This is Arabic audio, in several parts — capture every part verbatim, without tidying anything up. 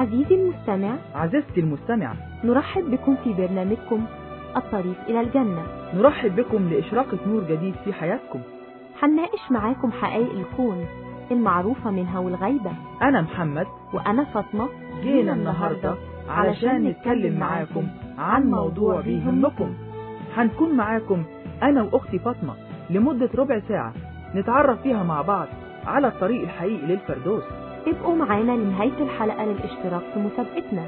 عزيزي المستمع، عزيزتي المستمع، نرحب بكم في برنامجكم الطريق إلى الجنة. نرحب بكم لإشراقة نور جديد في حياتكم. هنناقش معاكم حقائق الكون المعروفة منها والغيبة. أنا محمد وأنا فاطمة. جينا النهاردة علشان نتكلم معاكم عن موضوع بيهمكم. هنكون معاكم أنا وأختي فاطمة لمدة ربع ساعة نتعرف فيها مع بعض على الطريق الحقيقي للفردوس. ابقوا معانا لنهاية الحلقة للاشتراك في مسابقتنا.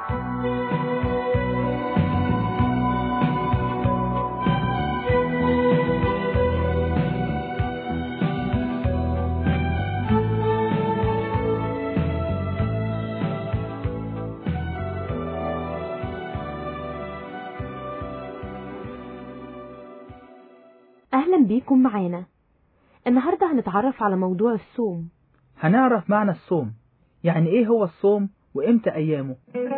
أهلا بيكم معانا. النهاردة هنتعرف على موضوع الصوم. هنعرف معنى الصوم، يعني ايه هو الصوم وامتى ايامه.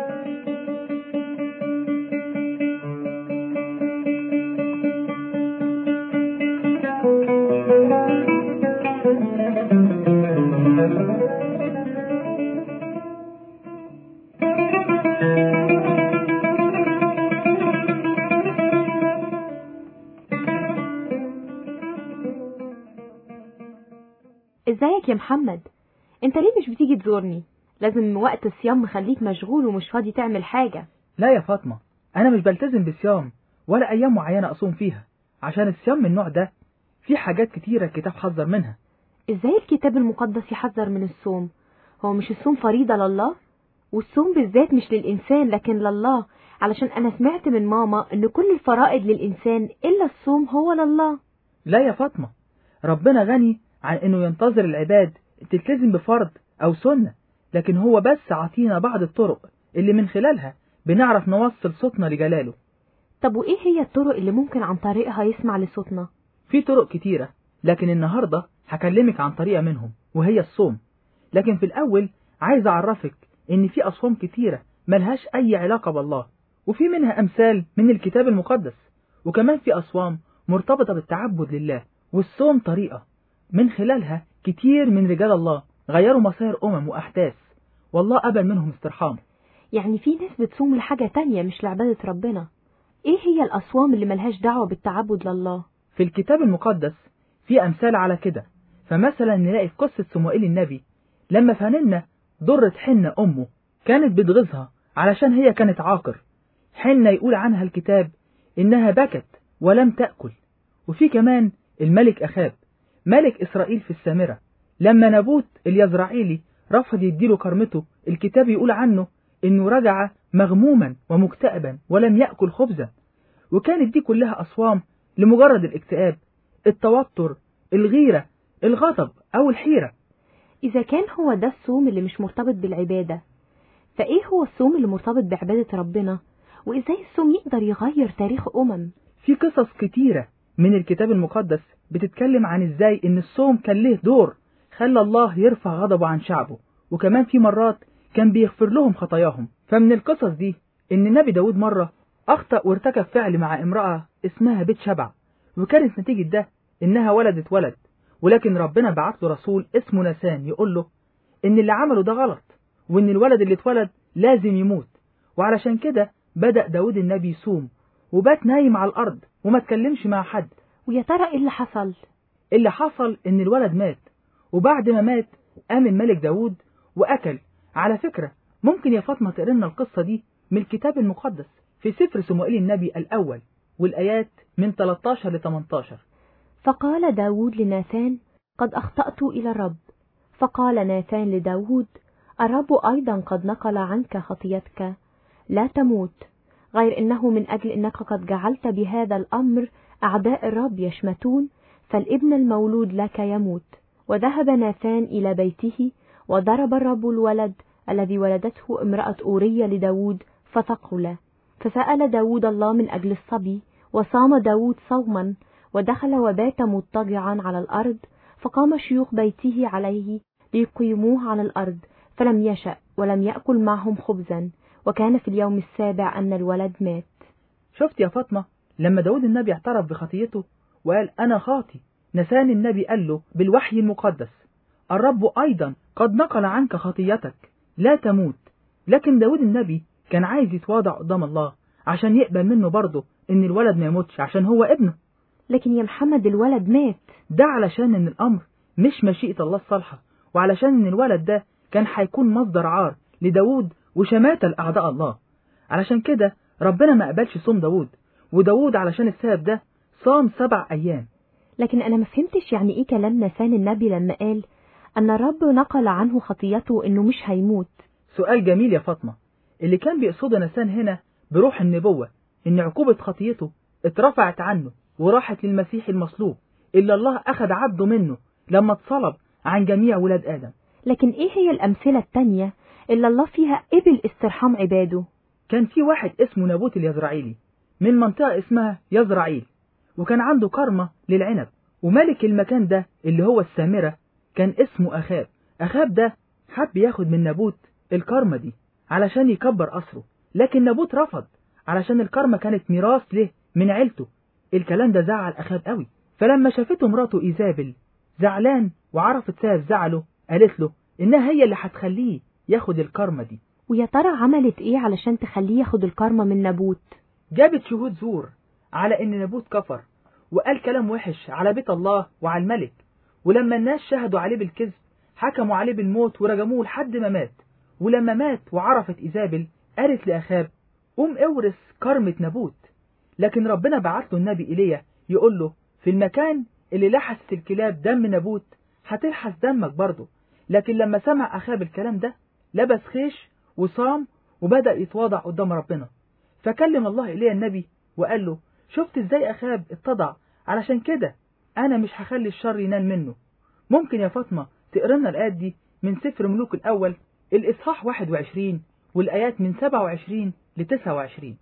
ازيك يا محمد؟ انت ليه مش بتيجي تزورني؟ لازم وقت الصيام مخليك مشغول ومش فاضي تعمل حاجة. لا يا فاطمة، انا مش بلتزم بالصيام ولا ايام معينة اصوم فيها، عشان الصيام من النوع ده في حاجات كتيرة الكتاب حذر منها. ازاي الكتاب المقدس يحذر من الصوم؟ هو مش الصوم فريضة لله؟ والصوم بالذات مش للإنسان لكن لله، علشان انا سمعت من ماما ان كل الفرائض للإنسان الا الصوم هو لله. لا يا فاطمة، ربنا غني عن انه ينتظر العباد تلتزم بفرض او سنة، لكن هو بس عطينا بعض الطرق اللي من خلالها بنعرف نوصل صوتنا لجلاله. طب وايه هي الطرق اللي ممكن عن طريقها يسمع لصوتنا؟ في طرق كتيرة، لكن النهاردة هكلمك عن طريقة منهم وهي الصوم. لكن في الاول عايز اعرفك ان في اصوام كتيرة ملهاش اي علاقة بالله، وفي منها امثال من الكتاب المقدس، وكمان في اصوام مرتبطة بالتعبد لله. والصوم طريقة من خلالها كتير من رجال الله غيروا مصير أمم وأحداث، والله قبل منهم استرحام. يعني في ناس بتصوم لحاجة تانية مش لعبادة ربنا. ايه هي الأصوام اللي ملهاش دعوة بالتعبد لله؟ في الكتاب المقدس في أمثال على كده. فمثلا نلاقي في قصة صموئيل النبي لما فننا ضرة حنة أمه كانت بتغيظها علشان هي كانت عاقر. حنة يقول عنها الكتاب إنها بكت ولم تأكل. وفي كمان الملك أخاب ملك إسرائيل في السامرة، لما نبوت اليزرعيلي رفض يديله كرمته، الكتاب يقول عنه إنه رجع مغموما ومكتئبا ولم يأكل خبزا. وكانت دي كلها أصوام لمجرد الاكتئاب، التوتر، الغيرة، الغضب أو الحيرة. إذا كان هو ده الصوم اللي مش مرتبط بالعبادة، فإيه هو الصوم اللي مرتبط بعبادة ربنا؟ وإزاي الصوم يقدر يغير تاريخ أمم؟ في قصص كتيرة من الكتاب المقدس بتتكلم عن ازاي ان الصوم كان له دور خلى الله يرفع غضبه عن شعبه، وكمان في مرات كان بيغفر لهم خطاياهم. فمن القصص دي ان النبي داود مرة اخطأ وارتكب فعل مع امرأة اسمها بيت شبع، وكانت نتيجة ده انها ولدت ولد، ولكن ربنا بعت له رسول اسمه ناسان يقول له ان اللي عمله ده غلط، وان الولد اللي اتولد لازم يموت. وعلشان كده بدأ داود النبي يصوم وبات نايم على الارض وما تكلمش مع حد. ويا ترى ايه اللي حصل؟ اللي حصل ان الولد مات، وبعد ما مات قام الملك داود واكل. على فكرة ممكن يا فاطمة تقري لنا القصة دي من الكتاب المقدس في سفر صموئيل النبي الاول والايات من ثلاثة عشر ل ثمانية عشر. فقال داود لناثان: قد اخطأت الى الرب. فقال ناثان لداود: الرب ايضا قد نقل عنك خطيتك، لا تموت، غير انه من اجل انك قد جعلت بهذا الامر أعداء الرب يشمتون، فالابن المولود لك يموت. وذهب ناثان إلى بيته، وضرب الرب الولد الذي ولدته امرأة أورية لداود فثقل. فسأل داود الله من أجل الصبي، وصام داود صوما، ودخل وبات مضطجعا على الأرض. فقام شيوخ بيته عليه ليقيموه على الأرض، فلم يشأ ولم يأكل معهم خبزا. وكان في اليوم السابع أن الولد مات. شفت يا فاطمة لما داود النبي اعترف بخطيته وقال أنا خاطي، نسان النبي قال له بالوحي المقدس: الرب أيضا قد نقل عنك خطيتك، لا تموت، لكن داود النبي كان عايز يتواضع قدام الله عشان يقبل منه برضه إن الولد ما يموتش عشان هو ابنه. لكن يا محمد الولد مات. ده علشان إن الأمر مش مشيئة الله الصالحة، وعلشان إن الولد ده كان هيكون مصدر عار لداود وشماتة لأعداء الله. علشان كده ربنا ما قبلش صوم داود، وداود علشان السبب ده صام سبع أيام. لكن أنا ما فهمتش يعني إيه كلام ناثان النبي لما قال أن الرب نقل عنه خطيته إنه مش هيموت. سؤال جميل يا فاطمة. اللي كان بيقصده ناثان هنا بروح النبوة إن عقوبة خطيته اترفعت عنه وراحت للمسيح المصلوب إلا الله أخذ عبده منه لما اتصلب عن جميع ولاد آدم. لكن إيه هي الأمثلة التانية إلا الله فيها قبل استرحام عباده؟ كان في واحد اسمه نابوت اليزرعيلي من منطقة اسمها يزرعيل، وكان عنده كرمة للعنب، وملك المكان ده اللي هو السامرة كان اسمه أخاب. أخاب ده حب ياخد من نابوت الكرمة دي علشان يكبر قصره، لكن نابوت رفض علشان الكرمة كانت ميراث له من عيلته. الكلام ده زعل أخاب قوي، فلما شافته مراته إيزابل زعلان وعرفت سبب زعله قالت له إنها هي اللي هتخليه ياخد الكرمة دي. ويا ترى عملت إيه علشان تخليه ياخد الكرمة من نابوت؟ جابت شهود زور على إن نابوت كفر وقال كلام وحش على بيت الله وعلى الملك، ولما الناس شهدوا عليه بالكذب حكموا عليه بالموت ورجموه لحد ما مات. ولما مات وعرفت إيزابل قالت لأخاب قوم اورث كرمة نابوت. لكن ربنا بعت له النبي إيليا يقول له في المكان اللي لحست الكلاب دم نابوت هتلحس دمك برضه. لكن لما سمع أخاب الكلام ده لبس خيش وصام وبدأ يتواضع قدام ربنا. فكلم الله إيليا النبي وقال له شفت ازاي أخاب اتضع، علشان كده أنا مش هخلي الشر ينال منه. ممكن يا فاطمة تقرأنا الآيات دي من سفر ملوك الأول الإصحاح واحد وعشرين والآيات من سبعة وعشرين لتسعة وعشرين.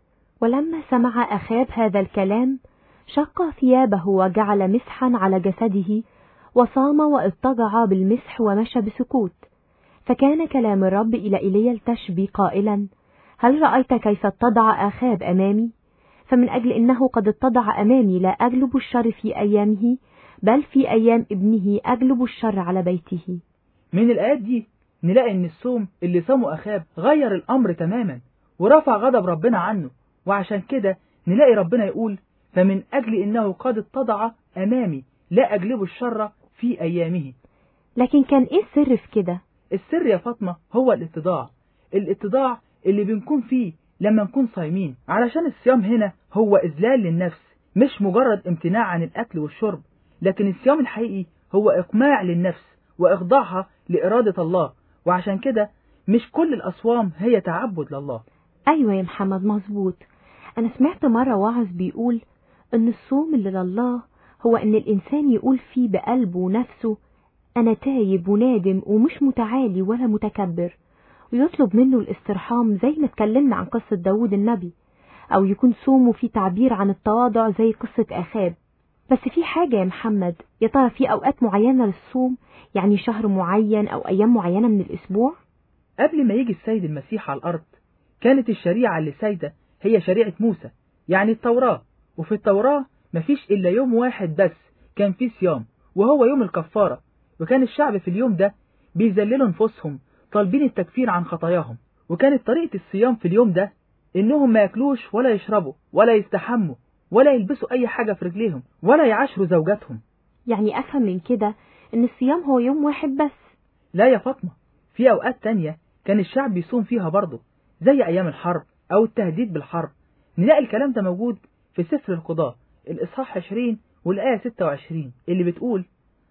ولما سمع أخاب هذا الكلام شق ثيابه وجعل مسحا على جسده وصام واضطجع بالمسح ومشى بسكوت. فكان كلام الرب إلى إيليا التشبي قائلا هل رأيت كيف اتضع أخاب أمامي؟ فمن أجل إنه قد اتضع أمامي لا أجلب الشر في أيامه، بل في أيام ابنه أجلب الشر على بيته. من الآيات دي نلاقي إن الصوم اللي صامه أخاب غير الأمر تماما ورفع غضب ربنا عنه، وعشان كده نلاقي ربنا يقول فمن أجل إنه قد اتضع أمامي لا أجلب الشر في أيامه. لكن كان إيه السر في كده؟ السر يا فاطمة هو الاتضاع. الاتضاع اللي بنكون فيه لما نكون صايمين، علشان الصيام هنا هو إذلال للنفس مش مجرد امتناع عن الأكل والشرب، لكن الصيام الحقيقي هو إقماع للنفس وإخضاعها لإرادة الله. وعشان كده مش كل الأصوام هي تعبد لله. أيوة يا محمد مظبوط. أنا سمعت مرة واعظ بيقول إن الصوم اللي لله هو إن الإنسان يقول فيه بقلبه ونفسه أنا تايب ونادم ومش متعالي ولا متكبر، ويطلب منه الاسترحام زي ما اتكلمنا عن قصة داود النبي، أو يكون صومه فيه تعبير عن التواضع زي قصة أخاب. بس في حاجة يا محمد، يا ترى في أوقات معينة للصوم، يعني شهر معين أو أيام معينة من الأسبوع؟ قبل ما يجي السيد المسيح على الأرض كانت الشريعة اللي سايدة هي شريعة موسى، يعني التوراة. وفي التوراة مفيش إلا يوم واحد بس كان فيه صيام، وهو يوم الكفارة. وكان الشعب في اليوم ده بيذللوا نفوسهم طالبين التكفير عن خطاياهم. وكانت طريقة الصيام في اليوم ده إنهم ما ياكلوش ولا يشربوا ولا يستحموا ولا يلبسوا أي حاجة في رجليهم ولا يعاشروا زوجاتهم. يعني أفهم من كده إن الصيام هو يوم واحد بس؟ لا يا فاطمة، في أوقات تانية كان الشعب بيصوم فيها برضه، زي أيام الحرب أو التهديد بالحرب. نلاقي الكلام ده موجود في سفر القضاء الإصحاح عشرين والآية ستة وعشرين اللي بتقول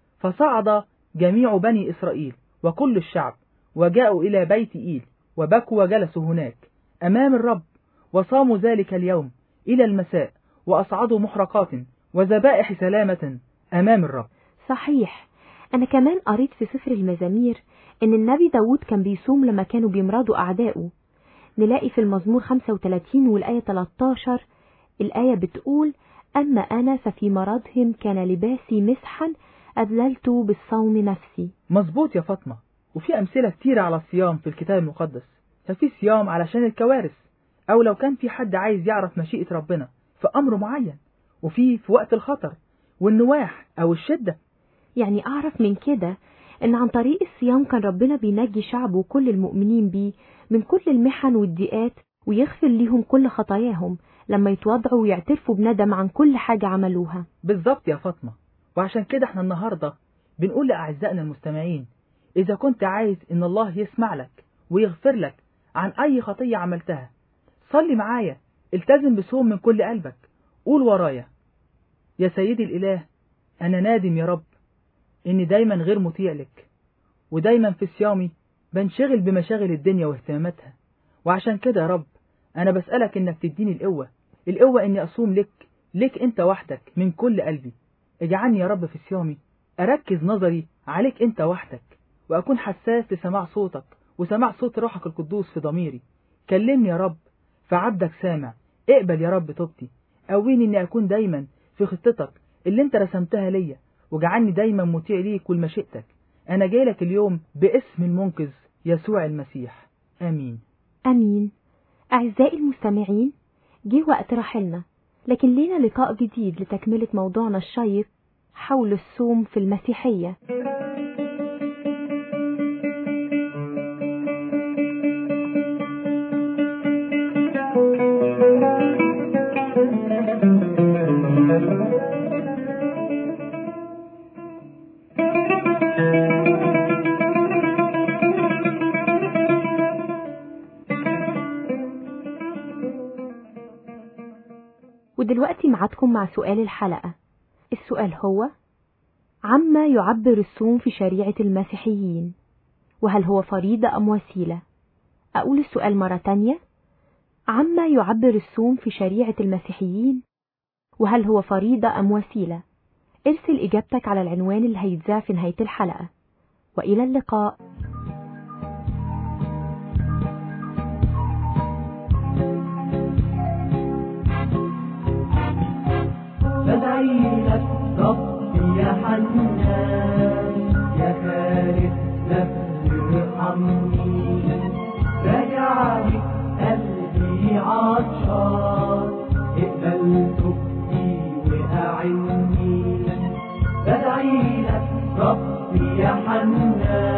فصعد جميع بني إسرائيل وكل الشعب وجاءوا إلى بيت إيل وبكوا وجلسوا هناك أمام الرب وصاموا ذلك اليوم إلى المساء وأصعدوا محرقات وذبائح سلامة أمام الرب. صحيح. أنا كمان قريت في سفر المزامير إن النبي داود كان بيصوم لما كانوا بيمرضوا أعدائه. نلاقي في المزمور خمسة وثلاثين والآية ثلاثة عشر الآية بتقول أما أنا ففي مرضهم كان لباسي مسحا أذللت بالصوم نفسي. مظبوط يا فاطمة. وفي أمثلة كتيرة على الصيام في الكتاب المقدس. ففي صيام علشان الكوارث، أو لو كان في حد عايز يعرف مشيئة ربنا في أمر معين، وفي في وقت الخطر والنواح أو الشدة. يعني أعرف من كده إن عن طريق الصيام كان ربنا بينجي شعبه وكل المؤمنين بيه من كل المحن والضيقات، ويغفر ليهم كل خطاياهم لما يتوضعوا ويعترفوا بندم عن كل حاجة عملوها. بالظبط يا فاطمة. وعشان كده احنا النهاردة بنقول لأعزائنا المستمعين، إذا كنت عايز إن الله يسمع لك ويغفر لك عن أي خطية عملتها، صلي معايا، التزم بصوم من كل قلبك، قول ورايا: يا سيدي الإله، أنا نادم يا رب إني دايما غير مطيع لك، ودايما في صيامي بنشغل بمشاغل الدنيا واهتماماتها، وعشان كده يا رب أنا بسألك إنك تديني القوة القوة إني أصوم لك لك أنت وحدك من كل قلبي. اجعلني يا رب في صيامي أركز نظري عليك أنت وحدك، وأكون حساس لسماع صوتك وسماع صوت روحك القدوس في ضميري. كلمني يا رب، فعبدك سامع. اقبل يا رب توبتي، قويني إني أكون دايما في خطتك اللي أنت رسمتها ليا، وجعلني دايما مطيع ليك ولمشيئتك. أنا جاي لك اليوم باسم المنقذ يسوع المسيح، آمين. آمين. أعزائي المستمعين، جه وقت رحلنا، لكن لينا لقاء جديد لتكملة موضوعنا الشيق حول الصوم في المسيحية. ودلوقتي معادكم مع سؤال الحلقة. السؤال هو: عما يعبر الصوم في شريعة المسيحيين، وهل هو فريضة أم وسيلة؟ أقول السؤال مرة تانية: عما يعبر الصوم في شريعة المسيحيين، وهل هو فريضة أم وسيلة؟ ارسل إجابتك على العنوان اللي هيتذاع في نهاية الحلقة. وإلى اللقاء. بدعي لك ربي يا حنان، يا خالق نفسي ارحمني، راجع لك قلبي عطشان، اقبل توبتي وأعني. بدعي لك ربي يا حنان،